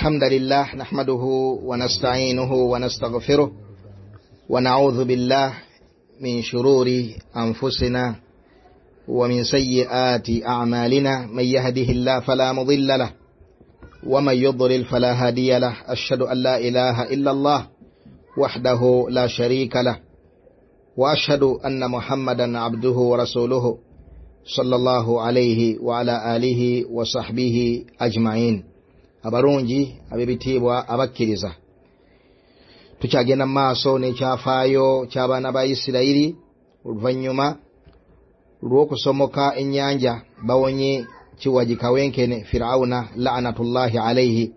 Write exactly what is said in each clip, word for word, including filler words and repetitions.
الحمد لله نحمده ونستعينه ونستغفره ونعوذ بالله من شرور أنفسنا ومن سيئات أعمالنا من يهده الله فلا مضل له ومن يضلل فلا هادي له أشهد أن لا إله إلا الله وحده لا شريك له وأشهد أن محمدا عبده ورسوله صلى الله عليه وعلى آله وصحبه أجمعين. abarungi abebitibwa abakkiriza tukyagenda maaso nekyafaayo ky'abaana ba Isirayiri oluvannyuma lw'okusomoka ennyanja bawonye kiwaji kawenkene Firawuna la'natullahi alayhi.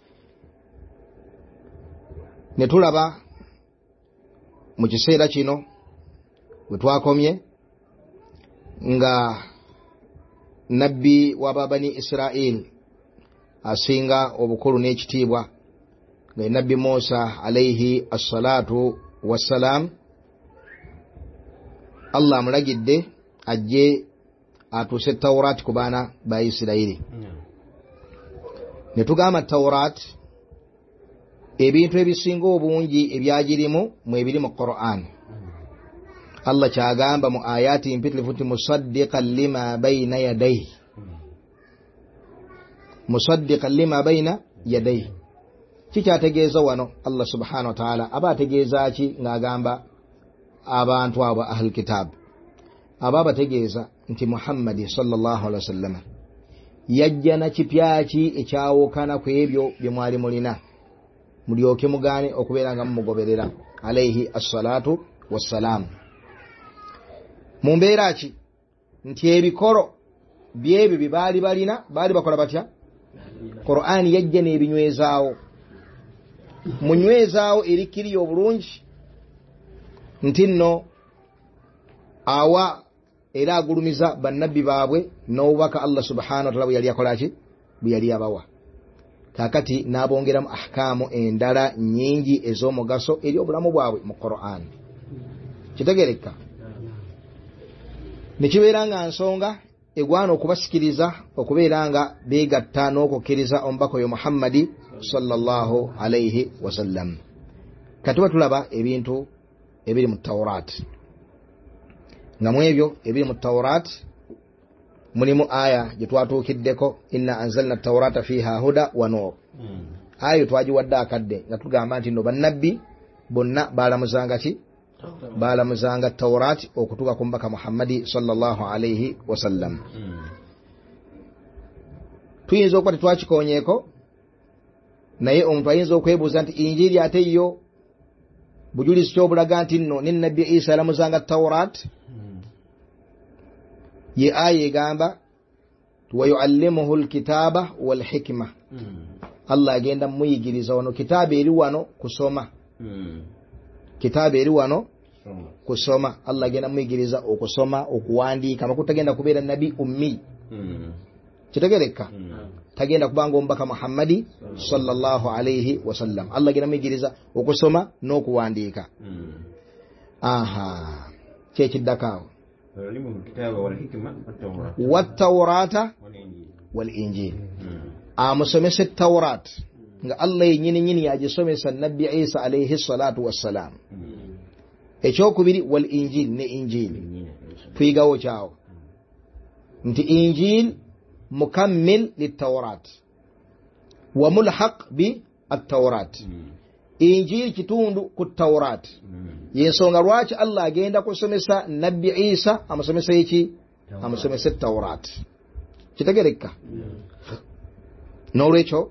ne tulaba mu kiseera kino bwe twakomye nga nabbi wa bani Isirayiri asinga obukulu n'ekitiibwa nga nabbi Musa alayhi assalatu wassalam Allah amulagidde ajje atuuse Tawrat ku baana ba Isirayiri. ne tugamba Tawrat ebintu ebisinga obungi ebyagirimu mu ebiri mu Qur'an. Allah kyagamba mu ayati mpitirivu nti musaddiqan lima bayna yadayhi musaddiqan lima bayna yadayhi. kikyategeeza wano Allah subhanahu wa ta'ala aba ategeeza ki ng'agamba abantu abo ahli kitab aba bategeeza nti Muhammad sallallahu alaihi wasallam yajja na kipya ki ekyawukana ku ebyo bye mwali mulina mulyoke mugaane okubeera nga mumugoberera alayhi assalatu wassalam. mu mbeera ki nti ebikoro byebyo bye baali balina baali bakola batya? Qur'an yajja n'ebinywezaawo munywezaawo erikiriyo obulungi nti nno awa era agulumiza bannabbi baabwe n'obubaka Allah subhanahu wa ta'ala bwe yali akola ki bwe yali abawa. kaakati n'abongeramu ahkaamu endala nnyingi ez'omugaso eri obulamu bwabwe mu Qur'an. kitegereka ne kibeera nga nsonga egwana okubasikiriza okubeera nga beegatta n'okukkiriza omubaka oyo Muhammadi sallallahu alayhi wasallam. kati batulaba ebintu ebiri mu Tawrat nga mu ebyo ebiri mu Tawrat mulimu aya gye twatuukiddeko inna anzalna tawrata fiha huda wa nur. ayo twagiwadde akadde nga tugamba nti no bannabbi bonna baalamuzanga ki baalamuzanga Tawrat okutuuka ku mbaka Muhammadi sallallahu alayhi wasallam. tuyinza okuba tetwakikonyeeko naye omuntu ayinza okwebuuza nti injiri ate yo bujulizi kyobulaga nti nno ne nabbi Isa alamuzanga Tawrat. ye aya egamba wa yuallimuhu alkitaba walhikma. Allah agenda muyigiriza wano kitaba eri wano kusoma kitaba eri wano kusoma. Allah agenda muyigiriza okusoma okuwandiika amakutu tagenda kubeera nabi ummi. kitegereka tagenda kubanga omubaka Muhammadi sallallahu alayhi wasallam. Allah agenda muyigiriza okusoma n'okuwandiika. aha kyekiddakaawo wattawrata walinjili. amusomesa Tawrat nga Allah yenyini nyini yagisomesa nabbi Isa alayhi salatu wassalam. ekyokubiri wal injili ne injili tuyigawo kyawo nti injili mukammil litawrat wa mulhaq bi at-tawrat. injili kitundu ku Tawrat. yensonga lwaki Allah agenda kusomesa nabbi Isa amusomesa iki amusomesa Tawrat. kitegereka n'olwekyo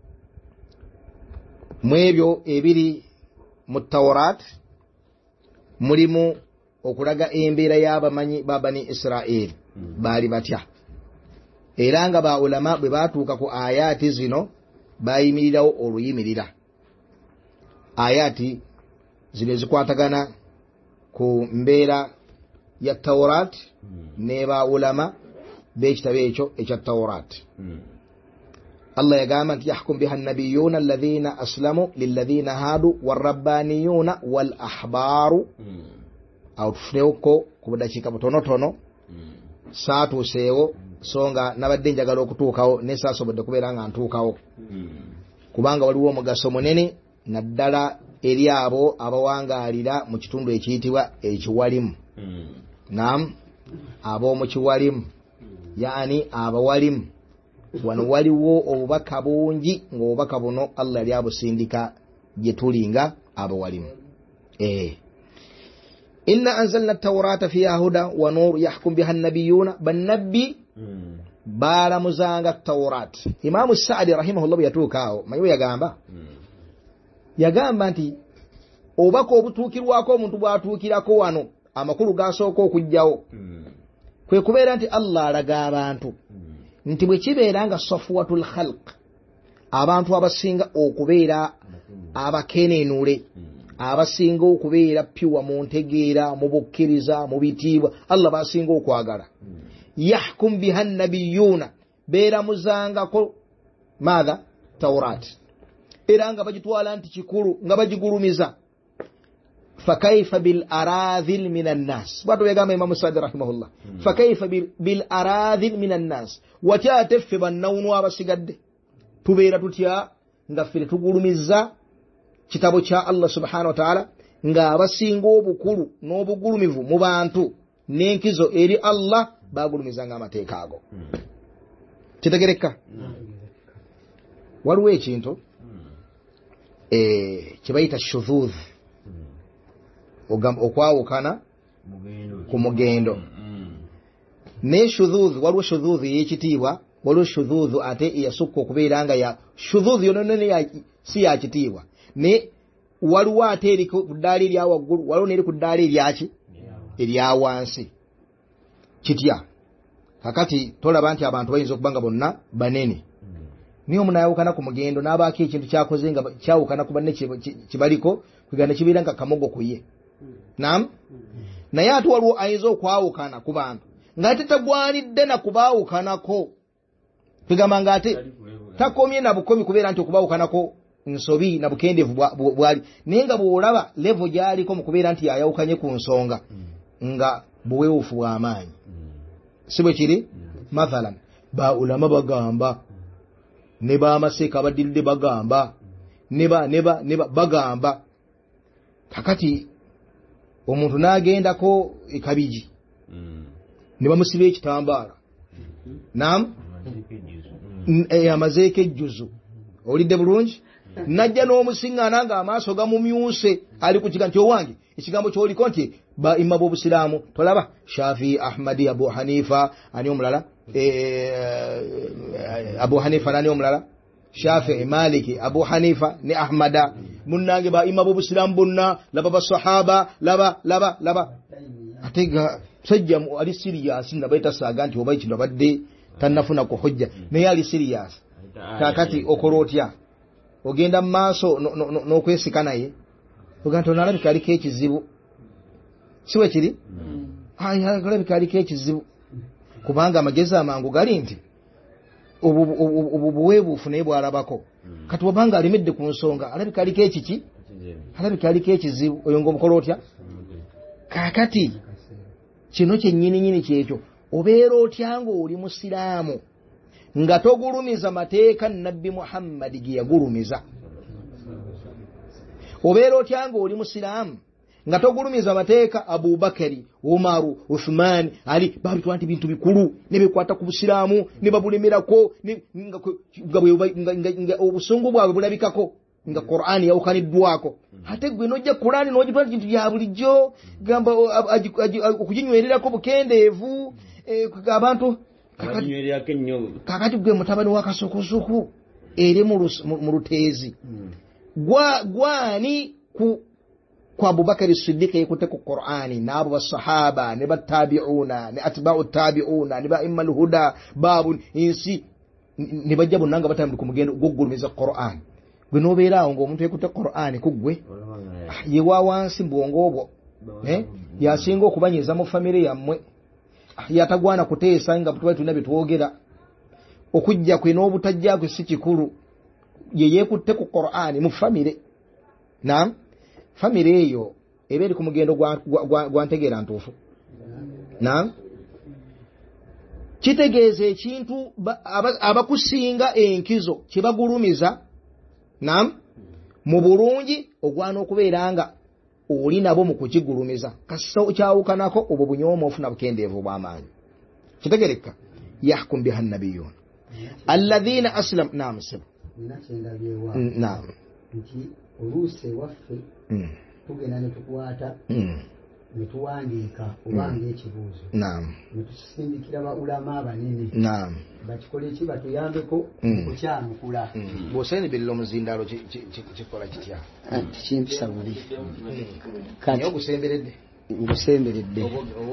mwebyo ebiri mu Tawrat mulimu okulaga embeera y'abamanyi ba bani Isirayiri baali batya era nga ba ulama bwe baatuuka ku ayati zino bayimirirawo oluyimirira. ayati zino zikwatagana ku mbeera ya Tawrat ne ba ulama b'ekitabo ekyo ekya Tawrat. Allah yagamba nti yahkum biha an-nabiyyuna alladhina aslamu lilladhina hadu warabbaniyuna wal ahbaru. awo tufuneko ku budakiika butonotono saatuuseewo songa nabadde njagala okutuukawo ne saasobodde kubeera nga ntuukawo. kubanga waliwo omugaso munene naddala eri abo abawangaalira mu kitundu ekiyitibwa ekiwalimu. Naam, ab'omu kiwalimu yaani abawalimu. Wano waliwo obubaka bungi ng'obubaka buno Allah yali abusindika gye tulinga abawalimu. Eh. Inna anzalna at-taurata fiha huda wa nur yahkum biha an-nabiyyuna ban-nabbi balamuzanga at-taurat. Imam Sa'di rahimahullah yatuukaawo mayo yagamba yagamba nti obubaka obutuukirwako omuntu bwatuukirako wano amakulu gasooka okujjawo kwe kubeera nti Allah alaga abantu nti bwe kibeera nga safwatul khalq abantu abasinga okubeera abakenenule abasinga okubeera piwa mu ntegeera mu bukkiriza mu bitiibwa Allah basinga okwagala yahkum biha an-nabiyyuna beera muzangako madha taurat era nga bagitwala nti kikulu nga bagigulumiza. Fakaifa bil aradhil minan nas bwatu yagamba Imam Sa'di rahimahullah fakaifa bil aradhil minan nas watyate ffe bannawunu abasigadde tubeera tutya nga ffe tugulumiza kitabo kya Allah subhanahu wa ta'ala nga abasinga obukulu n'obugulumivu mu bantu n'enkizo eri Allah bagulumizanga amateeka ago. Kitegereka waliwo ekintu eh kibayita shudhudh okwawukana ku mugendo ne shudhudh waliwo shudhudh y'ekitiibwa waliwo shudhudh ate yasukka okubeera nga ya shudhudh yonone ya si ya kitiibwa ne waliwo ate eri ku ddaali erya waggulu waliwo n'eri ku ddaali eryaki erya wansi kitya kakati tolaba nti abantu bayinza okubanga bonna banene niyo munayawukana ku mugendo n'abaako ekintu kyakoze nga kyawukana ku banne kibaliko kwegana kibeera nga kamogo kuye. Naam, naye ate waliwo ayinza okwawukana ku bantu ng'ate tagwanidde na kubaawukanako tugamba ng'ate takomye na bukomi kubeera nti okubaawukanako nsobi na bukendeevu bwali naye nga bw'olaba levo gy'aliko mu kubeera nti yayawukanye ku nsonga nga buweewufu bw'amaanyi. Si bwe kiri? Mathalan ba ulama bagamba ne b'amaseeka abaddiridde bagamba ne ba ne ba ne bagamba kakati omuntu n'agendako ekabiji ne bamusiba ekitambaala. Naam, amazeeko ejjuzu olidde bulungi najja n'omusiŋŋaana nga amaaso gamumyuse ali ku kiga nti owange ekigambo ky'oliko nti ba imma b'obusiraamu tolaba Shafi, Ahmadi, Abu Hanifa ani omulala Abu Hanifa nani omulala Shafi, Maliki, Abu Hanifa ne Ahmada munnange ba imma b'obusiraamu bonna laba basahaba laba laba laba atega sajja ali serious nabaita saaga nti oba ekintu abadde tannafuna ku hujja naye ali serious kakati okolotya ogenda mu maaso n'okwesika naye oganta onalabika aliko ekizibu si bwe kiri alabika aliko ekizibu kubanga amagezi amangu gali nti obuweebuufu naye bwalabako kati wabanga alemedde ku nsonga alabika aliko ekiki alabika aliko ekizibu oyo ng'omukola otya kakati kino kyennyini nyini kyekyo obeera otya ng'oli musiraamu nga togulumiza mateeka nabbi Muhammad ge yagulumiza. Obeera otya ng'oli musiraamu nga togulumiza mateeka Abu Bakari, Umaru, Uthman, Ali babitwa nti bintu bikulu ne bikwata ku busiraamu ne babulemerako nga obusungu bwabwe bulabikako nga Qur'ani yawukaniddwako ate gwe nojja Qur'ani n'ogitwala kintu bya bulijjo gamba okuginywererako bukendeevu abantu kakati gwe mutabani wa kasukusuku eri mu luteezi gwani ku kwa Abubakar Siddiq yekute ku Qur'ani n'abo basahaba ne batabi'una ne atba'u tabi'una ne ba'immal huda babun insi ne bajja bunanga batambula ku mugendo gugulumiza Qur'ani gwe nobeera awo ng'omuntu yekute Qur'ani kugwe ye wa wansi mbwongo obwo eh yasinga okubanyiza mu family yammwe yatagwana kuteesa nga tuba tulina bitwogera okujja kwe n'obutajja kwe si kikulu ye yekutte ku Qur'ani mu family. Naam, family eyo ebeeri ku mugendo gwa ntegeera ntuufu. Naam, kitegeeza ekintu abakusinga enkizo kye bagulumiza nam mu bulungi ogwana okubeera nga oli nabo mu kukigulumiza kaso kyawukanako obwo bunyooma ofuna bukendeevu bw'amaanyi kitegereka yahkum biha nabiyun alladhina aslam nam sib nam nti oluse waffe tugenda ne tukwata ne tuwandiika obanga ekibuuzo ne tusindikira baulama abanene bakikole eki batuyambeko okukyanukula bw'osendebirira omuzindalo kikola kitya kimpisa buli kati ogusemberedde ngusemberedde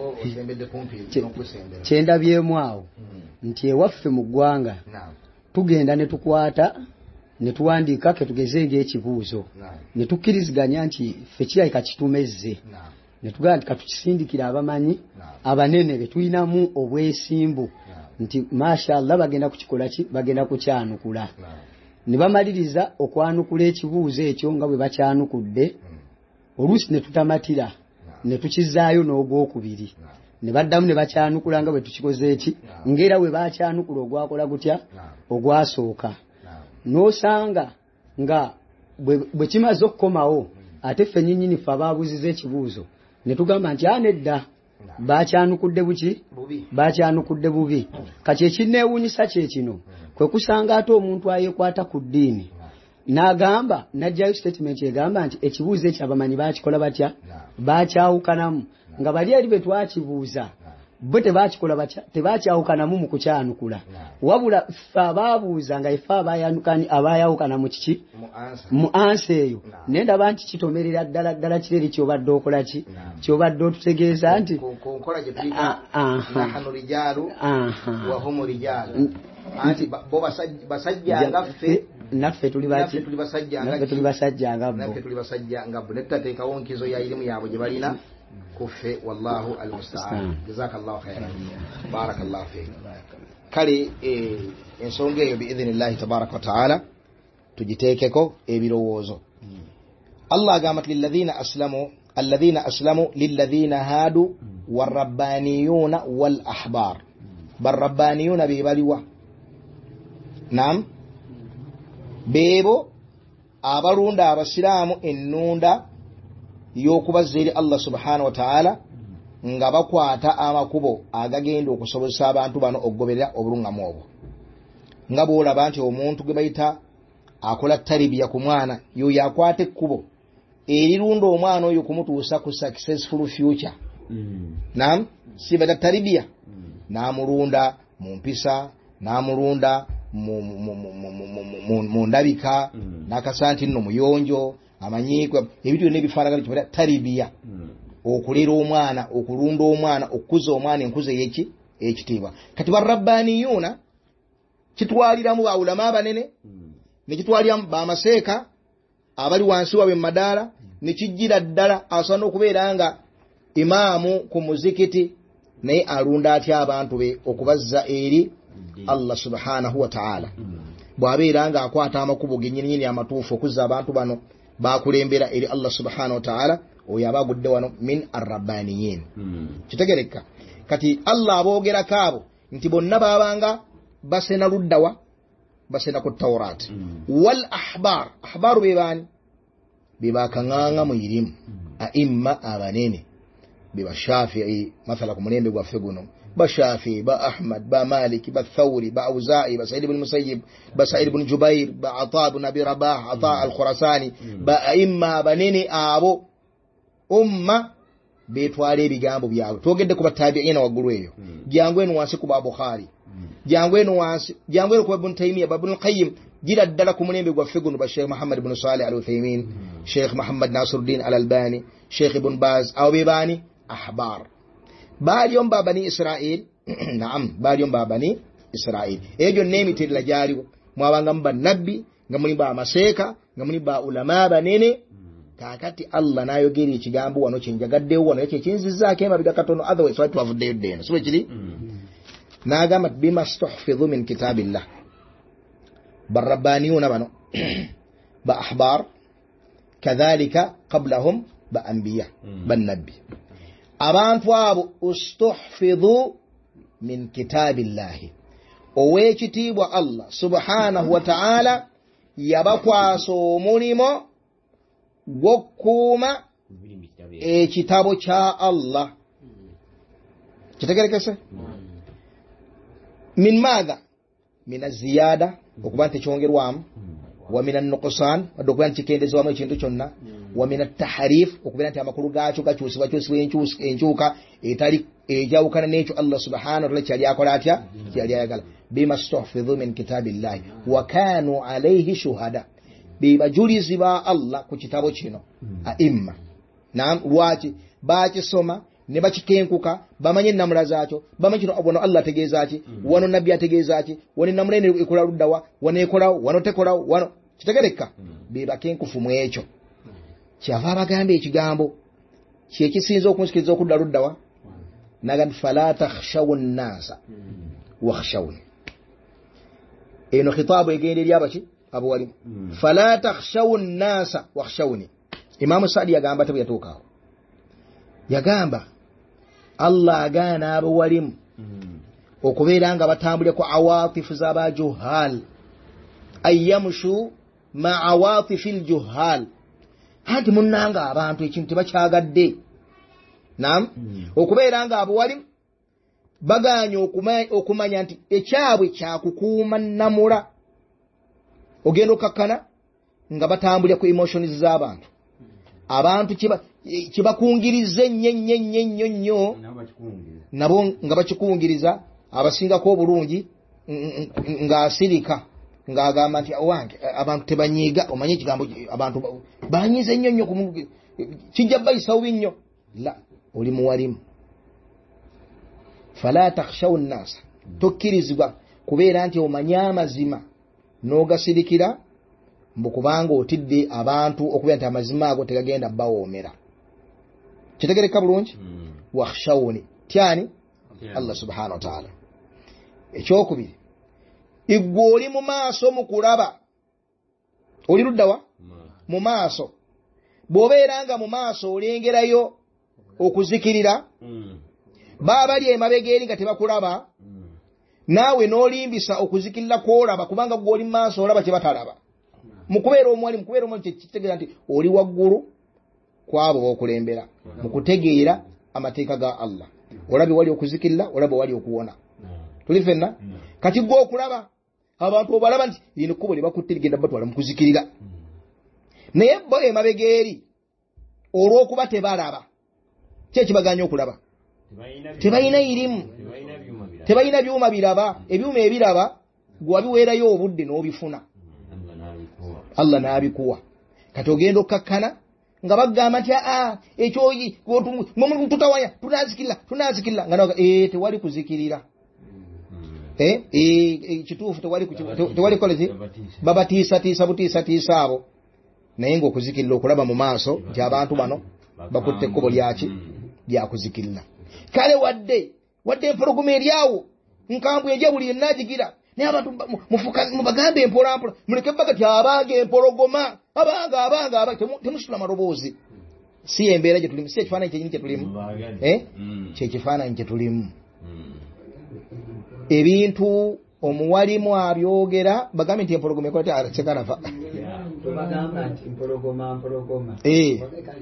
kyendabyemu awo nti ewaffe mu ggwanga tugenda ne tukwata ne tuwandiika ke tugeze ng'ekibuuzo ne tukkiriziganya nti ffe kirabika kitumezze ne tugamba nti katukisindikira abamanyi abanene be tulinamu obwesimbu nti mashallah bagenda kukikola ki bagenda kukyanukula ne bamaliriza okwanukula ekibuuzo ekyo nga bwe bakyanukudde oluusi ne tutamatira ne tukizaayo n'ogwokubiri ne baddamu ne bakyanukula nga bwe tukikoze eki ng'era bwe bakyanukula ogwakola gutya ogwasooka n'osanga nga bwe kimaze okukomawo ate ffe nnyinnyini ffe abaabuuziza ekibuuzo ne tugamba nti anedda bakyanukudde buki bakyanukudde bubi kati ekinneewuunyisa kye kino kwe kusanga ate omuntu ayeekwata ku ddiini n'agamba n'ajjayo statement egamba nti ekibuuzo ekyo abamanyi baakikola batya baakyawukanamu nga bali eri be twakibuuza bo tebakikola batya tebakyawukanamu mu kukyanukula wabula ffe abaabuuza nga ife abaayawukana mu kiki mu ansa eyo naye ndaba nti kitomerera ddala ddala kireri kyobadde okola ki kyobadde otutegeeza nti naffe tuli basajja nga bo nettateekawo nkizo ya irimu yaabwe gye balina kufe wallahu almusta'an jazakallahu khairan barakallahu fik kale ensonga eyo biidhnillahi tabaraka wa taala tugiteekeko ebirowoozo Allah agamba lilladhina aslamu alladhina aslamu lilladhina hadu warabbaniyuna wal ahbar barabbaniyuna bebaliwa nam bebo abalunda abasiraamu ennunda y'okubazza eri Allah subhanahu wa ta'ala nga bakwata amakubo agagenda okusobozesa abantu bano okugoberera obulungamu obwo nga bw'olaba nti omuntu gwe bayita akola taribiya ku mwana y'oyo akwata ekkubo erirunda omwana oyo kumutuusa ku successful future nam si bada taribiya n'amulunda mu mpisa n'amulunda mu ndabika n'akasanti nno muyonjo amanyiiko ebintu byonna ebifaanagana kibala taribiya okulera omwana okulunda omwana okukuza omwana enkuza ey'eki ekitiibwa kati barabbaniyuuna kitwaliramu baulama abanene ne kitwaliramu bamaseeka abali wansi waabwe mu madaala ne kijjira ddala asobola n'okubeera nga imaamu ku muzikiti naye alunda atya abantu be okubazza eri Allah subhanahu wa ta'ala bw'abeera nga akwata amakubo gennyininyini amatuufu okuzza abantu bano bakulembera eri Allah subhanahu wa ta'ala oyo abagudde wano min arrabbaniyin kitegereka kati Allah aboogera kaabo nti bonna babanga basena luddawa basena ku tawrat wal ahbar ahbaru bebani bebakanganga mu irimu aimma abanene beba Shafi'i mathala ku mulembe gwaffe guno ba Shafi'i ba Ahmad ba Malik ba Thawri ba Auza'i ba Sa'id ibn Musayyib ba Sa'id ibn Jubair ba Ata ibn Abi Rabah Ata al-Khurasani ba aimma banene abo umma betwale ebigambo byabwe togedde ku batabi'ina waggulu eyo jangu eno wansi ku ba Bukhari jangu eno wansi jangu eno ku Ibn Taymiyyah Ibn Qayyim gira ddala ku mulembe gwaffe guno ba Sheikh Muhammad ibn Salih al-Uthaymin Sheikh Muhammad Nasiruddin al-Albani Sheikh Ibn Baz abo bebani ahbar baaliyo mba bani Israel naam baaliyo mba bani Israel ejo nemitira jaliwo mwabanga mba nabbi nga muli ba maseeka nga muli ba ulama banene kakati Allah nayogera ekigambo wano kyenjagaddewo wano ekyo kinzizaako emabega katono otherwise watu avuddeyo ddeno so kiri n'agamba bima stuhfidhu min kitabillah barabbaniyuna bano ba ahbar kadhalika qablahum ba anbiya ban nabbi abantu abo ustuhfidhu min kitabillahi owekitiibwa Allah subhanahu wa ta'ala yabakwasa omulimo gw'okkuuma ekitabo kya Allah. Kitegerekese? Min maadha? Min aziyada, okuba nti kyongerwamu, wa min an-nuqsan, okuba nti kikendezebwamu ekintu kyonna, wa min at-tahrif, okuba nti amakulu gaakyo gakyusibwa kyusibwa enkyuka etali ejawukana n'ekyo Allah subhanahu wa ta'ala kyali akola atya, kyali ayagala. Bima stuhfidhu min kitabillahi wa kanu alayhi shuhada, bebajulizi ba Allah ku kitabo kino aimma. Naam, lwaki bakisoma ne bakikenkuka bamanye namula zaakyo, bamanye kino abono Allah ategeeza ki, wano nabbi ategeeza ki, wano namulene ekola luddawa, wano ekola wano tekola wano, kitegereka. Bebakenkufu mu ekyo kyava abagamba ekigambo kyekisinza okunsikiriza okudda luddawa, naga fala takhshaw an-nasa wakhshawni. Eno khitabu egende eri abaki abo wali fala takhshaw an-nasa wakhshawni. Imam Saadi yagamba tabu yatuukawo, yagamba Allah agaana abo walimu okubeera nga batambulira ku awatifu z'abajuhal, ayyamshu ma awatifil juhal. Anti munnanga abantu ekintu tebakyagadde. Naam, okubeera nga abo walimu baganya okumanya nti ekyabwe kyakukuuma namula, ogenda okakkana nga batambulira ku emotions z'abantu. Abantu kiba kibakungiriza ennyo ennyo ennyo nnyo, nabo nga bakikungiriza, abasingako obulungi ng'asirika ng'agamba nti owange abantu tebanyiiga. Omanye ekigambo abantu banyiiza ennyo nnyo kijja bayisawo nnyo. La, oli muwalimu. Fala takhshaw an-nas, tokkirizibwa kubeera nti omanye amazima n'ogasirikira mbu kubanga otidde abantu okubeera nti amazima ago tegagenda bawoomera. Kitegereka bulungi? Wakhshawni, tyani Allah subhanahu wa ta'ala. Ekyokubiri, igwe oli mu maaso mu kulaba, oli luddawa mu maaso. Bw'obeera nga mu maaso olengerayo okuzikirira, baba bali emabega eri nga tebakulaba, naawe n'olimbisa okuzikirira kw'olaba, kubanga gwe oli mu maaso olaba kye batalaba. Mu kubeera omwali, mu kubeera omwali kitegeeza nti oli waggulu kwabo b'okulembera mu kutegeera amateeka ga Allah. Olabe wali okuzikirira, olabe wali okuwona. Tuli fenna? Kati gwe okulaba, abantu obalaba nti lino kkubo lye bakutte ligenda batwala mu kuzikirira. Naye bo emabega eri olw'okuba tebalaba, ki ekibaganya okulaba? Tebalina irimu, tebalina byuma biraba. Ebyuma ebiraba gwe wabiweerayo obudde n'obifuna, Allah n'abikuwa. Kati ogenda okkakkana nga bagamba nti aa ekyoyi tutawanya tunazikirira tunazikirira nga eh tewali kuzikirira. Eh eh kituufu tewali tewali kolezi babatiisa tiisa butiisa tiisa abo. Naye ng'okuzikirira okulaba mu maaso nti abantu bano bakutte ekkubo lyaki lyakuzikirira. Kale wadde wadde empologoma eryawo nkambwe ejja buli yennagigira, naye abantu mubagambe empolampola, muleke baga ti abanga empologoma abanga abanga abanga temusula maloboozi. Si embeera gye tulimu, si ekifaananyi kyenyini kye tulimu, eh kyekifaananyi kye tulimu. Ebintu omuwalimu abyogera bagambe nti empologoma ekola ati sekalafa. Tubagamba nti empologoma empologoma. Eh.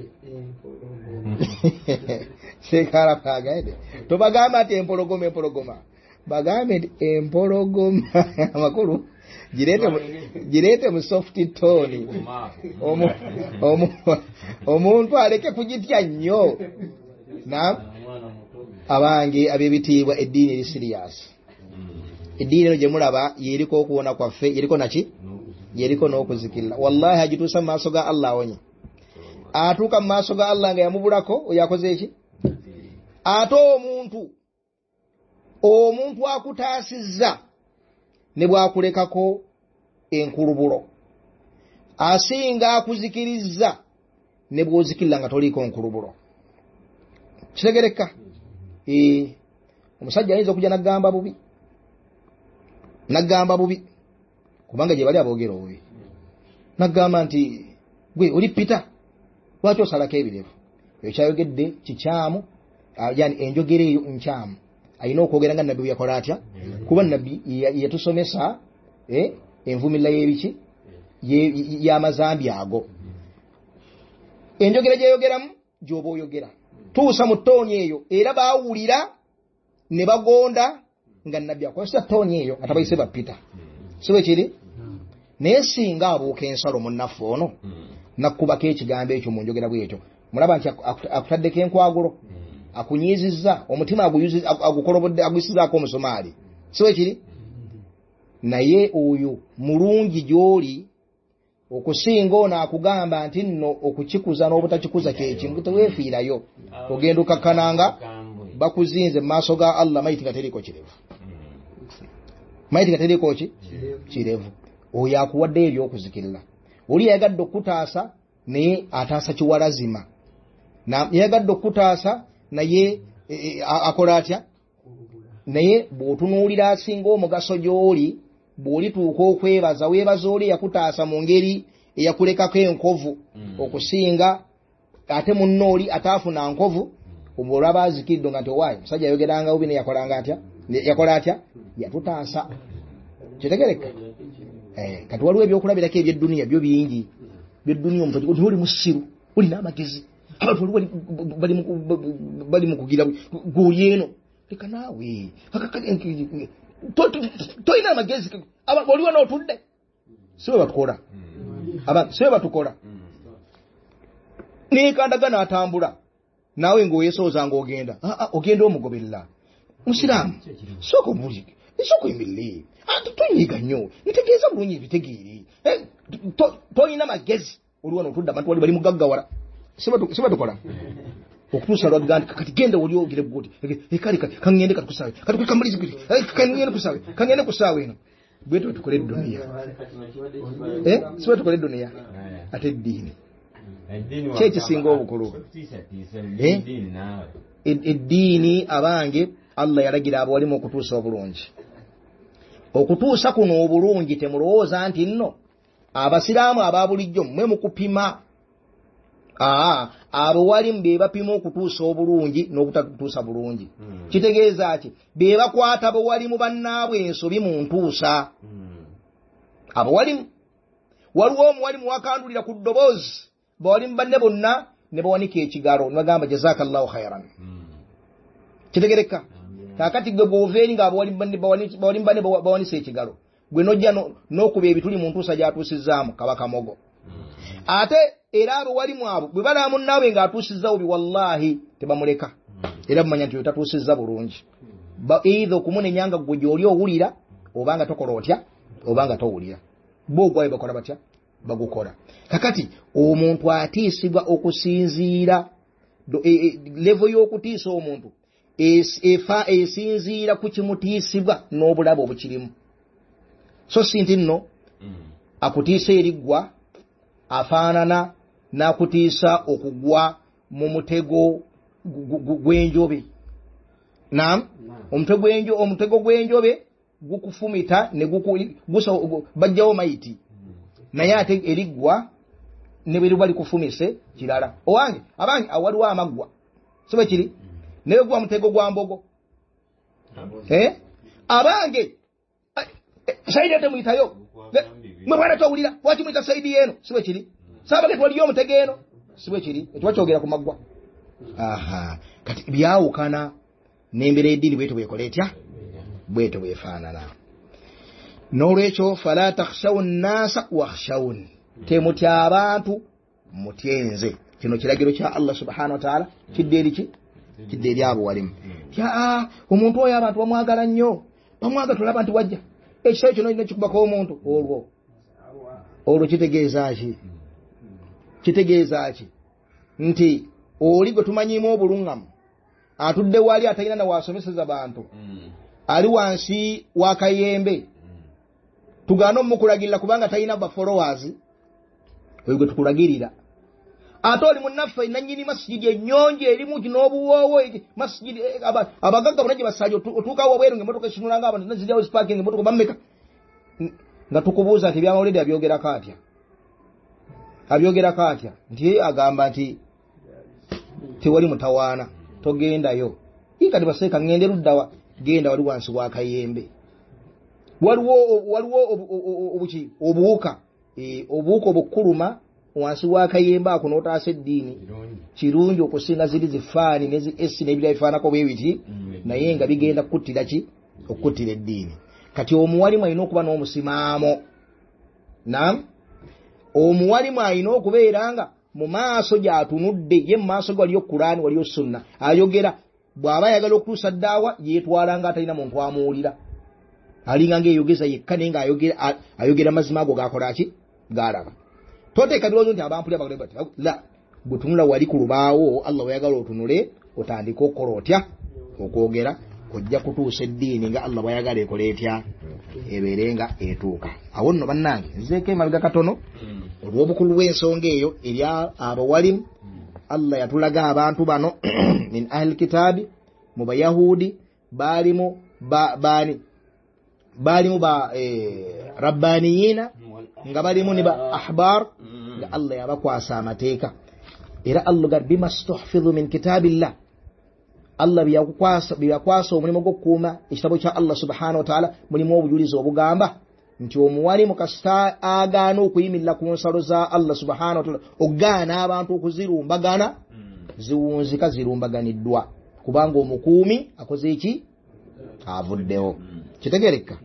Sekalafa agaide. Tubagamba nti empologoma empologoma. Bagambe nti empologoma amakulu girete girete mu soft tone. Omu omu omuntu aleke kugitya nnyo. Na abange abebitiibwa eddiini eri serious. Eddiini eno gye mulaba yeriko okuwona kwaffe, yeriko naki? Yeriko n'okuzikirira. Wallahi agituusa mu maaso ga Allah awonye. Atuuka mu maaso ga Allah nga yamubulako oyo akoze eki? Ate omuntu omuntu akutaasizza ne bwakulekako enkulubulo, asinga akuzikirizza ne bw'ozikirira nga toliiko nkulubulo. Kitegereka? Eh, omusajja ayinza okujja n'agamba bubi, n'agamba bubi kubanga gye bali aboogera obubi, n'agamba nti gwe oli Peter lwaki osalako ebirevu? Ekyo kyayogedde kikyamu, yani enjogera eyo nkyamu. Ayina okwogera nga nabbi yakola atya, kuba nabbi yatusomesa eh envumirira y'ebiki y'amazambi ago. Enjogera gyeyogeramu gy'oba oyogera tuusa mu ttooni eyo era baawulira ne bagonda nga nnabbi akozesa ttooni eyo nga tabayise bapita si bwe kiri naye singa abuuka ensalo munnaffe ono nakkubako ekigambo ekyo mu njogera bw'ekyo mulaba nti akutaddeko enkwagulo akunyizizza omutima agukolobodde aguyisizaako omusomaali si bwe kiri naye oyo mulungi gy'oli okusinga ono akugamba nti nno okukikuza n'obutakikuza kyekimu teweefiirayo ogenda okakkananga bakuzinze mu maaso ga Allah maiti nga teriiko kirevu maiti nga teriiko ki kirevu oyo akuwadde ebyokuzikirira oli yayagadde okutaasa naye ataasa kiwalazima yayagadde okutaasa naye akola atya naye bw'otunuulira asinga omugaso gy'oli bw'olituuka okwebaza weebaza oli yakutaasa mu ngeri eyakulekako enkovu okusinga ate munno oli ataafuna nkovu olaba azikiridde nga nti owaayi musajja yayogeranga bubi naye yakolanga atya yakola atya yatutaasa kitegereka kati waliwo ebyokulabirako ebyedduniya byo bingi byedduniya omuntu oli musiru olina amagezi abantu wali bali mu kugira guli eno leka naawe toyina amagezi oliwo n'otudde siwe batukola siwe batukola nekandaga n'atambula naawe ng'oyesooza ng'ogenda ogenda omugoberera musiraamu sooka omubulike esooka emirire tonyiga nnyo ntegeeza bulungi ebitegeere toyina magezi oliwo n'otudde abantu wali bali mugaggawala siwe tukola okutuusa lwagandi kati genda wali ogire bwoti ekale kangende kati kusaawe kati kamalize kangende kusaawe kangende kusaawe eno bwetu tukole dunia eh siwe tukole dunia ate dini cheche singo obukulu eh eddiini abange Allah yalagira abo wali mu kutuusa obulungi okutuusa kuno obulungi temulowooza nti nno abasiraamu ababulijjo mwe mu kupima aa abo wali mbe bapima okutuusa obulungi n'obutakutuusa bulungi kitegeeza ki be bakwata bo wali mu bannaabwe ensobi mu ntuusa abo wali waliwo omuwali muwakandulira ku ddoboozi bawali mu banne bonna ne bawanika ekigalo ne bagamba jazakallahu khairan kitegereka kakati gwe bw'oveeri ng'abo wali mu banne bawanisa ekigalo gwe nojja n'okuba ebituli mu ntuusa gy'atuusizzaamu kabaka mogo ate era abo wali mwabo bwe balaba munnaabwe ng'atuusizzawo bi wallahi tebamuleka era bamanya nti otatuusizza bulungi eitha okumunenyanga gwe gy'oli owulira obanga tokola otya obanga towulira bo ogwayo bakola batya bagukola kakati omuntu atiisibwa okusinziira levo y'okutiisa omuntu efa esinziira ku kimutiisibwa n'obulabe obukirimu so si nti nno akutiisa eriggwa afaanana n'akutiisa okugwa mu mutego gw'enjobe naam omutego gw'enjobe gukufumita ne bajjawo mayiti naye ate eriggwa ne bwe liba likufumise kirala owange abange awaliwo amaggwa si bwe kiri naye gwa mutego gwa mbogo eh abange saidi ate muyitayo mwe bwana towulira waki muyita saidi eno si bwe kiri saabage twaliyo omutego eno si bwe kiri etwakyogera ku maggwa aha kati byawukana n'embeera eddiini bweto bwekola etya bweto bwefaanana n'olwekyo fala takhshawu nnaasa wakhshawun temutya abantu mutyenze kino kiragiro kya Allah subhanahu wa ta'ala kidde eri ki kidde eri abo walimu tya omuntu oyo abantu bamwagala nnyo bamwagala tulaba nti wajja ekisawo kino ino kikubako omuntu olwo olwo kitegeeza ki kitegeeza ki nti oli gwe tumanyimu obuluŋŋamu atudde wali atalina na wasomeseza bantu ali wansi wa kayembe tugaana omukulagirira kubanga talina ba followers oyo gwe tukulagirira ate oli munnaffe nannyini masijidi ennyonji erimu n'obuwoowo masijidi abagagga bonna gye basajja otuukawo wabweru ng'emmotoka ekinulanga abantu naziryawo zipakinga emmotoka bammeka nga tukubuuza nti ebyamawulire abyogerako atya abyogerako atya nti agamba nti tewali mutawaana togendayo ikati baseeka ngende luddawa genda wali wansi wa kayembe waliwo waliwo obuki obuwuka e obuko bukuluma wansi wa kayemba akunotasa eddiini kirungi okusinga ziri zifaani nezi esi nebira bifaanako bwe biti naye nga bigenda kuttira ki okuttira eddiini kati omuwalimu alina okuba n'omusimamo naam omuwalimu alina okubeera nga mu maaso gy'atunudde ye mu maaso ge waliyo Qur'ani waliyo sunna ayogera bw'aba ayagala okutuusa ddaawa yeetwala nga atalina muntu amuwulira alinga ng'eyogeza yekka naye nga ayogera ayogera mazima ago gakola ki galaba toteeka birowoozo nti abampulira bagole bati la gutunula wali ku lubaawo Allah wayagala otunule otandika okukola otya okwogera ojja kutuusa eddiini nga Allah bwayagala ekole etya ebeere nga etuuka awo nno bannange nzeeko emabega katono olw'obukulu bw'ensonga eyo eri abawalimu Allah yatulaga abantu bano min ahli kitaabi mu bayahudi baalimu baani baalimu ba rabbaniyina nga balimu ne ba ahbar nga Allah yabakwasa amateeka era Allah ga bima stuhfizu min kitabillah Allah byakwasa byakwasa omulimu gw'okukuuma ekitabo kya Allah subhanahu wa ta'ala mulimu obujulizi obugamba nti omuwalimu kasita agaana okuyimirira ku nsalo za Allah subhanahu wa ta'ala ogaana abantu okuzirumbagana ziwunzika zirumbaganiddwa kubanga omukuumi akoze eki avuddewo kitegereka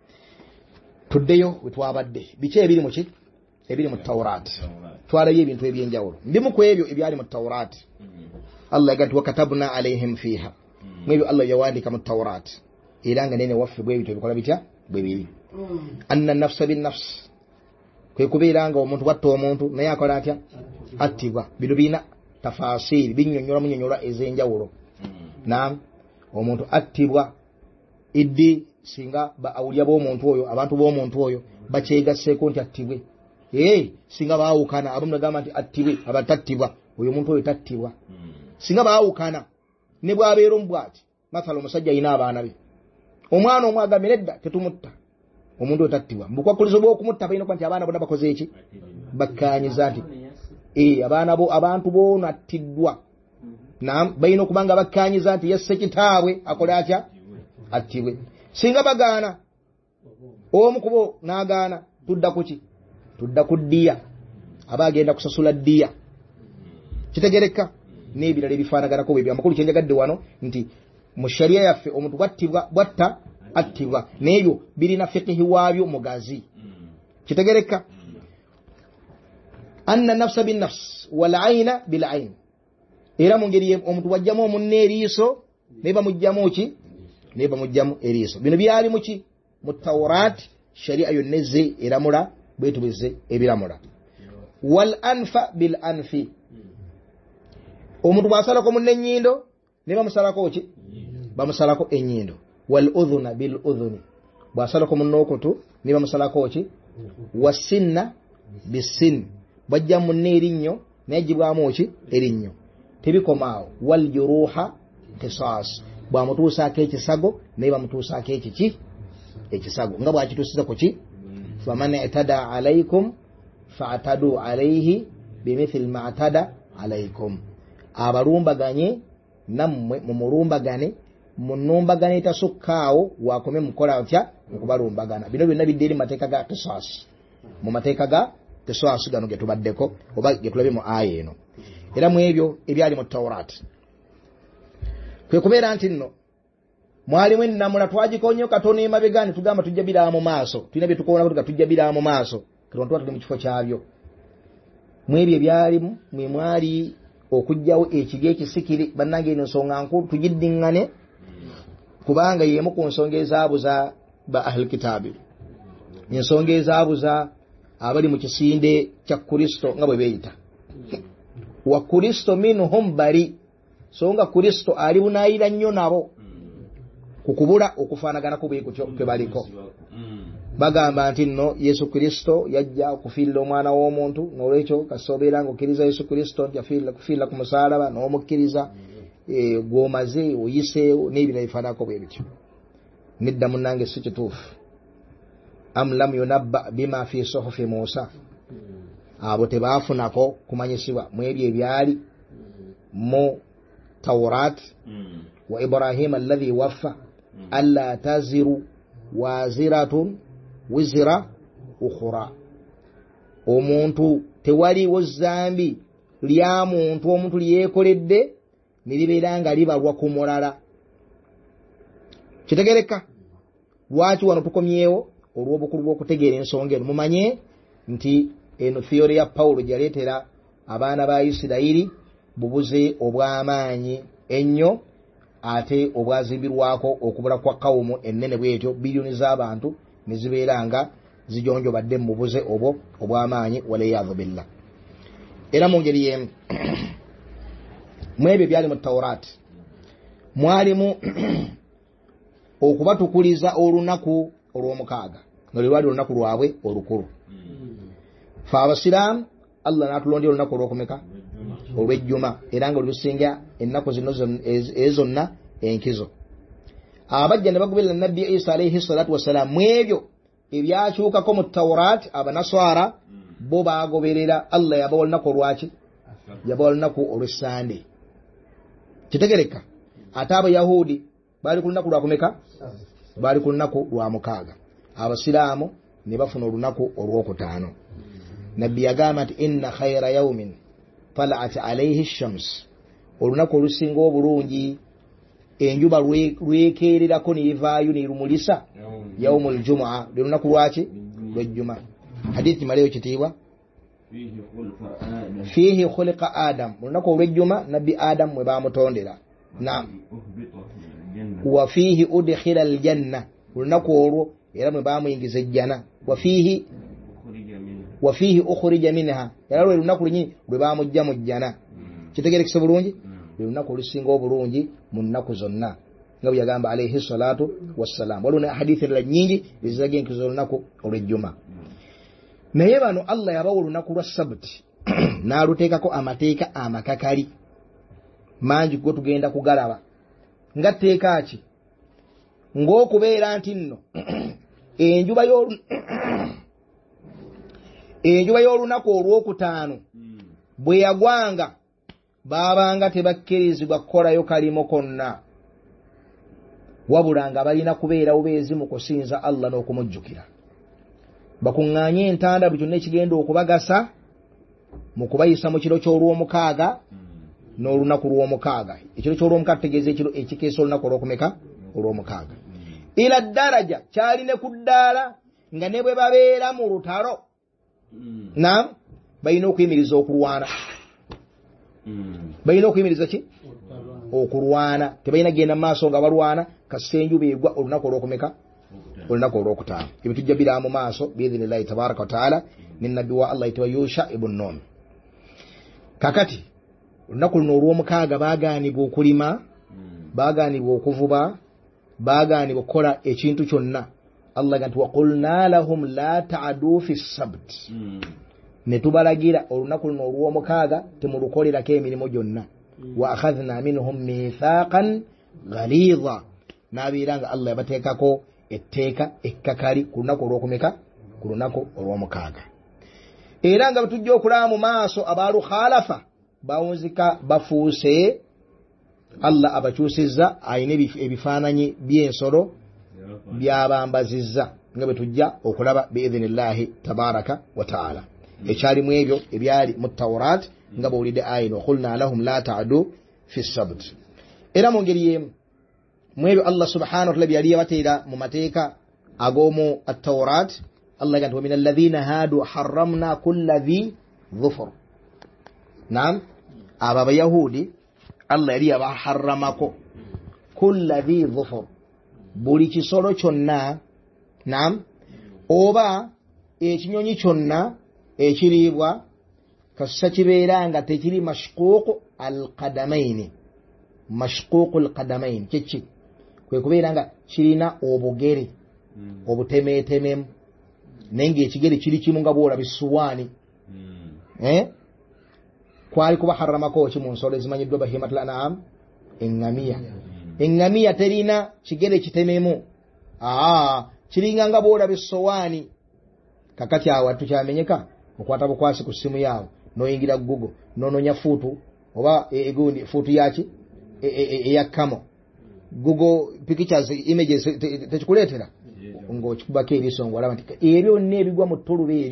tuddeyo wetwabadde biki ebiri mu ki ebiri mu Tawrat twalayo ebintu ebyenjawulo ndimu ku ebyo ebyali mu Tawrat Allah yagati wakatabna alaihim fiha mwebyo Allah yawandika mu Tawrat era nga nene waffe bwe ebintu ebikola bitya bwe biri anna nafsa bin nafs kwe kubeera nga omuntu watta omuntu naye akola atya attibwa bino bina tafasiri binyonyola munyonyola ez'enjawulo naam omuntu attibwa iddi singa ba awulya b'omuntu oyo abantu b'omuntu oyo bakyegasseko nti attibwe eh singa baawukana abamu bagamba nti attibwe abatattibwa oyo omuntu oyo tattibwa singa baawukana ne bwabeera omubwati mathala omusajja ayina abaana be omwana omwagamira edda tetumutta omuntu oyo tattibwa mbukwakulizo bw'okumutta balina kuba nti abaana bonna bakoze eki bakkaanyiza nti eh abaana bo abantu boona attiddwa naam balina okuba nga bakkaanyiza nti yasse kitaabwe akola atya attibwe singa bagaana omu kubo n'agaana tudda kuki tudda ku ddiya aba agenda kusasula ddiya kitegereka n'ebirala ebifaanaganako bwe byamakulu kyenjagadde wano nti mu sharia yaffe omuntu bwattibwa bwatta attibwa n'ebyo birina fiqhi waabyo mugazi kitegereka anna nafsa bin nafs wal ayna bil ayn era mu ngeri omuntu wajjamu omunne eriiso ne bamujjamu ki ne bamujjamu eriiso bino byali mu ki mu Tawrat sharia yonneze eramula bwetubeze ebiramula wal anfa bil anfi omuntu bwasalako munne ennyindo ne bamusalako ki bamusalako ennyindo wal udhuna bil udhuni bwasalako munne okutu ne bamusalako ki wasinna bisin bajja munne erinnyo nejibwamu ki erinnyo tebikomaawo wal juruha qisas bwamutuusaako ekisago naye bamutuusaako ekiki ekisago nga bwakituusiza ku ki faman itada alaikum fa'tadu alaihi bimithli ma atada alaikum abalumbaganye nammwe mumulumbagane munumbagane etasukkaawo wakome mukola atya okubalumbagana bino byonna bidde eri mateeka ga qisas mu mateeka ga qisas gano ge tubaddeko oba ge tulabe mu aya eno era mu ebyo ebyali mu Tawrat kwe kubeera nti nno mwalimu ennamula twagikonyo katono emabegani tugamba tujja biraa mu maaso tulina bye tukoona kutuga tujja biraa mu maaso katonda tuba tuli mu kifo kyabyo mu ebyo ebyalimu mwe mwali okujjawo ekiri ekisikiri bannange eno ensonga nkulu tugiddiŋŋane kubanga yemu ku nsonga ezaabuza ba ahli kitaabi ensonga ezaabuza abali mu kisinde kya Kristo nga bwe beeyita wa Kristo minhum bari so nga Kristo ali bunaayira nnyo nabo kukubula okufaanaganako bwe kutyo kwe baliko bagamba nti nno Yesu Kristo yajja okufiirira omwana w'omuntu n'olwekyo kasobeera ng'okkiriza Yesu Kristo nti yafiirira kufiirira ku musaalaba n'omukkiriza e, gw'omaze oyiseewo n'ebirala bifaanako bwe bityo nedda munnange si kituufu am lam yunabba bima fi suhufi Musa abo tebaafunako kumanyisibwa mu ebyo ebyali mu Tawrat wa Ibrahima alladhi waffa alla taziru waziratun wizra ukhra omuntu tewaliwo zambi lya muntu omuntu liyekoledde nilibeera nga libalwa ku mulala. Kitegereka lwaki wano tukomyewo olw'obukulu bw'okutegeera ensonga eno. Mumanye nti eno theory ya Paulo gyaleetera abaana ba Isirayiri bubuze obw'amaanyi ennyo ate obwazimbirwako okubula kwa kawumu ennene bwetyo biliyoni z'abantu ne zibeera nga zijonjobadde mu bubuze obwo obw'amaanyi waliyadhu billah. Era mu ngeri y'emu mu ebyo byali mu Tawraati mwalimu okubatukuliza olunaku olw'omukaaga nga lwe lwali olunaku lwabwe olukulu. Fe abasiraamu Allah n'atulondera olunaku olw'okumeka olw'ejjuma era nga lusinga ennaku zino ezonna enkizo. Abajja ne bagoberera Nabbi Isa alayhi salatu wassalam mu ebyo ebyakyukako mu Tawraati. Abanaswara bo bagoberera Allah yabawa olunaku olwaki yabawa olunaku olw'Essande. Kitegereka ate Abayahudi bali ku lunaku lwakumeka bali ku lunaku lwa mukaaga. Abasiraamu ne bafuna olunaku olw'okutaano. Nabbi yagamba nti inna khayra yawmin tala'at alayhi ash-shams, olunaku olusinga obulungi enjuba lwekeererako nivaayo nirumulisa yawmul jumu'a, lwe lunaku lwaki lw'ejjuma. Hadithi maleyo kitiibwa fihi khuliqa Adam, olunaku olw'ejjuma Nabbi Adam mwe bamutondera. Naam, wa fihi udkhila aljanna, olunaku olwo era mwe bamuyingiza ejjana. Wa fihi wa fihi ukhrija minha, era lwe lunaku lunyini lwe bamujja mu jjana. Kitegerekese bulungi, lwe lunaku olusinga obulungi mu nnaku zonna nga bwe yagamba alayhi salatu wassalam. Waliwo hadithi endala nnyingi eziraga enkizo olunaku olw'ejjuma. Naye bano Allah yabawa olunaku lwa Sabti n'aluteekako amateeka amakakali mangi go tugenda kugalaba. Nga tteeka ki? Ng'okubeera nti nno enjuba y'olu enjuba y'olunaku olw'okutaano bwe yagwanga baabanga tebakkirizibwa kukolayo kalimo konna, wabula nga balina kubeerawo beezi mu kusinza Allah n'okumujjukira. Bakuŋŋaanye entanda buli kyonna ekigenda okubagasa mu kubayisa mu kiro ky'olw'omukaaga n'olunaku lw'omukaaga. Ekiro ky'olw'omukaaga tutegeeza ekiro ekikeesa olunaku olw'okumeka olw'omukaaga. Ila ddaraja kyali ne ku ddaala nga ne bwe babeera mu lutalo naam balina okuyimiriza okulwana. Balina okuyimiriza ki? Okulwana. Tebalina genda mu maaso nga balwana kasita enjuba egwa olunaku olw'okumeka olunaku olw'okutaano. Ebyo tujja bira mu maaso biidhnillahi tabaraka wa taala ne nabbi wa Allah ayitibwa Yusha ibn Nun. Kakati olunaku luno olw'omukaaga baagaanibwa okulima, baagaanibwa okuvuba, baagaanibwa okukola ekintu kyonna. Allah ganti wa qulna lahum la ta'adu fi sabt, ne tubalagira olunaku luno olw'omukaaga temulukolerako emirimu gyonna. Wa akhadhna minhum mithaqan ghalidha, n'abeera nga Allah yabateekako etteeka ekkakali ku lunaku olw'okumeka ku lunaku olw'omukaaga. Era nga bwe tujja okulaba mu maaso abaalukhalafa bawunzika bafuuse Allah abakyusizza ayina ebifaananyi by'ensolo byabambazizza nga bwe tujja okulaba biidhnillahi tabaraka wa taala. Ekyalimu ebyo ebyali mu Tawraat nga bawulidde ayino qulna lahum la ta'du fi sabt. Era mu ngeri y'emu mu ebyo Allah subhanahu wa ta'ala byali yabateera mu mateeka ag'omu at-Tawraat, Allah ganti wa min alladhina hadu harramna kulla dhi dhufur. Naam, abo Abayahudi Allah yali yabaharramako kulla dhi dhufur, buli kisolo kyonna, naam, oba ekinyonyi kyonna ekiriibwa kasita kibeera nga tekiri mashquuq alqadamaini. Mashquuq alqadamaini kiki? Kwe kubeera nga kirina obugere obutemeetememu naye ng'ekigere kiri kimu nga bw'olaba essuwaani. Eh? Kwali kubaharramako ki mu nsolo ezimanyiddwa bahimatul an'am? Eŋŋamiya. Eŋŋamiya terina kigere kitememu. Aa, kiringa nga bw'olaba essowaani. Kakati awo tukyamenyeka okwata bukwasi ku ssimu yaawe n'oyingira Google n'onoonya fuutu oba egundi fuutu yaki eya Camo, Google pictures images tekikuleetera ng'okikubako eriiso ng'olaba nti ebyo byonna ebigwa mu ttuluba eryo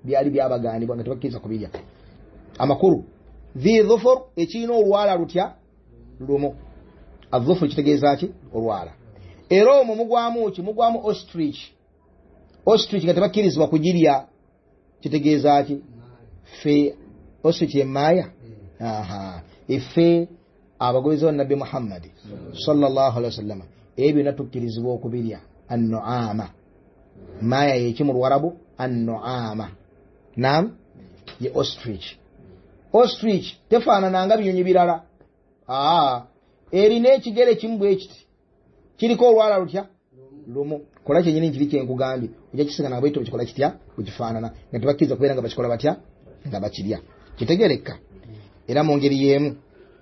byali byabaganibwa nga tebakkiriza kubirya amakulu dhi dhufur ekirina olwala lutya lumu adhufur kitegeeza ki olwala era omwo mugwamu ki mugwamu ostrich ostrich nga tebakkirizibwa kugirya kitegeeza ki fe ostrich emaya aha ife abagoberezi ba nabbi Muhammad sallallahu alaihi wasallam ebyo natukkirizibwa okubirya an-nu'ama maya yeki mu Lwarabu an-nu'ama nam ye ostrich ostrich tefaanana nga binyonyi birala aa erina ekigere kimu bwe kiti kiriko olwala lutya lumu kola kyenyini kiri kyenkugambye ojja kisigana bwito kikola kitya bukifaanana nga tebakkiriza kubeera nga bakikola batya nga bakirya kitegereka era mu ngeri y'emu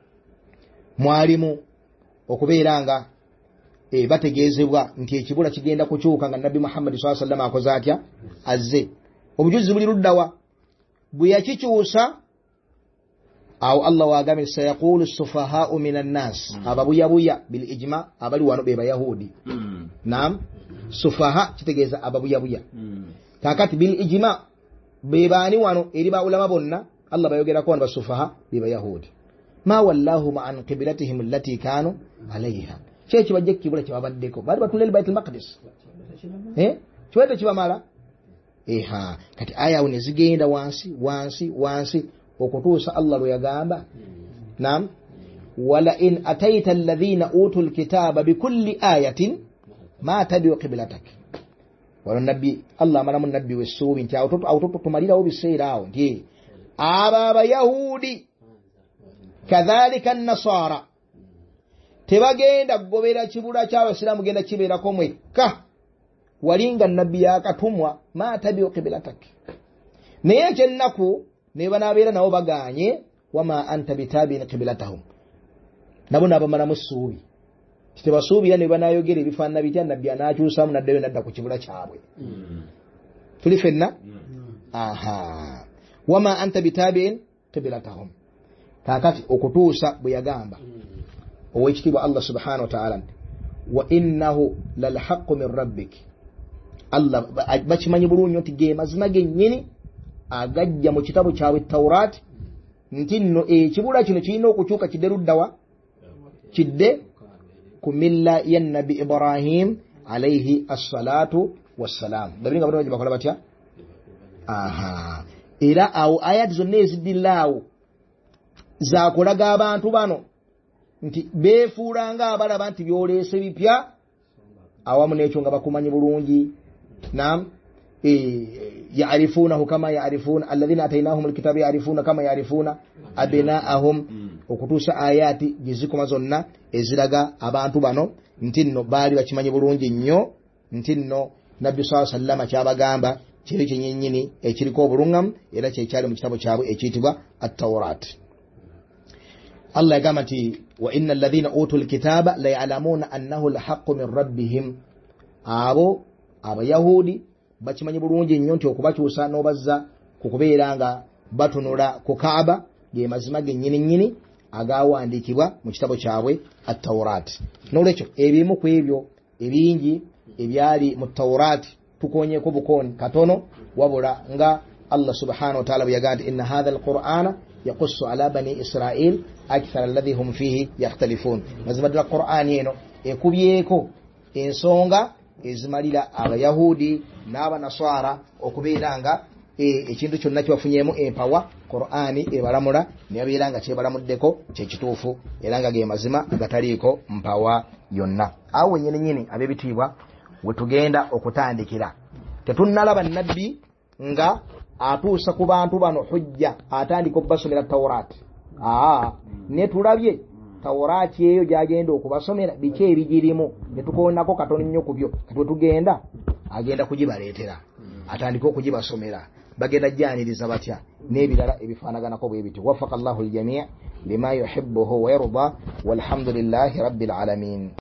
mwalimu okubeera nga e, bategeezebwa nti ekibula kigenda kukyuka nga nabbi Muhammad sallallahu alaihi wasallam akoze atya azze obujuzi buli luddawa bwe yakikyusa awo Allah wagambye sayaqulu as-sufaha'u minan nas ababuyabuya bil ijma abali wano be bayahudi naam sufaha kitegeeza ababuyabuya kakati bil ijma be bani wano eri ba ulama bonna Allah bayogera ko ba sufaha be bayahudi ma wallahu ma an qiblatihim allati kanu alayha chechi bajje kibula kyabaddeko bali batulele baitul maqdis eh chwete kibamala eha kati aya une zigenda wansi wansi wansi okutuusa Allah lwe yagamba naam wala in ataita alladhina utul kitaba bikulli ayatin ma tabi'u qiblatak wala nabbi Allah mara mun nabbi wesubi nti autoto autoto tumalira obiseera awo nti aba abayahudi kadhalika an-nasara tebagenda gobera kibula ky'abasiramu genda kibeerako mwekka walinga nabbi yakatumwa ma tabi'u qiblatak naye ekyennaku ne banabeera nabo baganye wama anta bitabin qiblatahum nabo nabamala musuubi kitebasuubira ne banayogera ebifaanana bitya nabbi anakyusamu naddayo nadda ku kibula kyabwe tuli fenna aha wama anta bitabin qiblatahum kakati okutuusa bwe yagamba owekitiibwa Allah subhanahu wa ta'ala wa innahu lalhaqqu min rabbik Allah bakimanyi bulungi nti ge mazima gennyini agajja mu kitabu kyawe Tawrat nti nno ekibula kino kirina okukyuka kidde luddawa kidde ku milla ya nabi Ibrahim alayhi assalatu wassalam babinga bano bakola batya aha era awo ayati zonna eziddiraawo zakulaga abantu bano nti beefuulanga abalaba nti byoleese bipya awamu n'ekyo nga bakumanyi bulungi naam يعرفونه كما يعرفون الذين اتيناهم الكتاب يعرفون كما يعرفون ابناءهم okutuusa ayati gizikuma zonna eziraga abantu bano nti nno baali bakimanyi bulungi nnyo nti nno nabbi sallallahu alaihi wasallam kyabagamba kiri kinyinyini ekiriko obulungamu era kyekyali mu kitabo kyabwe ekiyitibwa at-Tawrat Allah yagamba nti wa innal ladhina utul kitaba la ya'lamuna annahu al-haqqu min rabbihim abo abayahudi bakimanyi bulungi nnyo nti okubakyusa n'obazza ku kubeera nga batunula ku Kaaba ge mazima gennyini nnyini agawandiikibwa mu kitabo kyabwe at-Tawrat n'olwekyo ebimu ku ebyo ebingi ebyali mu Tawrat tukonyeeko bukooni katono wabula nga Allah subhanahu wa ta'ala bwe yagamba inna hadha al-Qur'ana yaqussu ala bani Israil akthara alladhi hum fihi yakhtalifun mazima ddala Qur'ani eno ekubyeko ensonga ezimalira abayahudi n'abanaswara okubeera nga ekintu kyonna kibafunyeemu empawa Qur'ani ebalamula nebabeera nga kyebalamuddeko kyekituufu era nga ge mazima agataliiko mpawa yonna awo nyini nyini ab'ebitiibwa we tugenda okutandikira tetunnalaba nabbi nga atuusa ku bantu bano hujja atandika okubasomera Tawrat aa ne tulabye Tawrati eyo gyagenda okubasomera biki ebigirimu ne tukoonako katono nnyo ku byo kati tugenda agenda kugibaleetera atandika okugibasomera bagenda jjaniriza batya n'ebirala ebifaanaganako bwe biti waffaqallahu aljamii lima yuhibbuhu wa yarda walhamdulillahi rabbil alamin